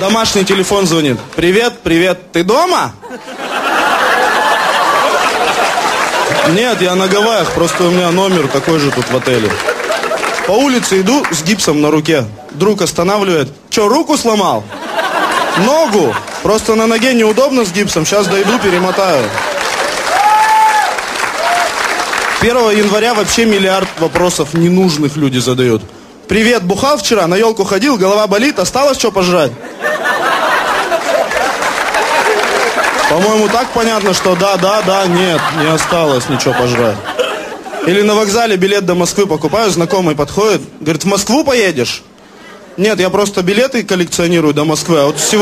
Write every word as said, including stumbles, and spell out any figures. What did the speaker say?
Домашний телефон звонит. Привет, привет, ты дома? Нет, я на Гавайях, просто у меня номер такой же тут в отеле. По улице иду с гипсом на руке. Друг останавливает. Че, руку сломал? Ногу. Просто на ноге неудобно с гипсом. Сейчас дойду, перемотаю. первого января вообще миллиард вопросов ненужных люди задают. Привет, бухал вчера, на елку ходил, голова болит, осталось что пожрать? По-моему, так понятно, что да, да, да, нет, не осталось ничего пожрать. Или на вокзале билет до Москвы покупаю, знакомый подходит, говорит, в Москву поедешь? Нет, я просто билеты коллекционирую до Москвы, а вот всего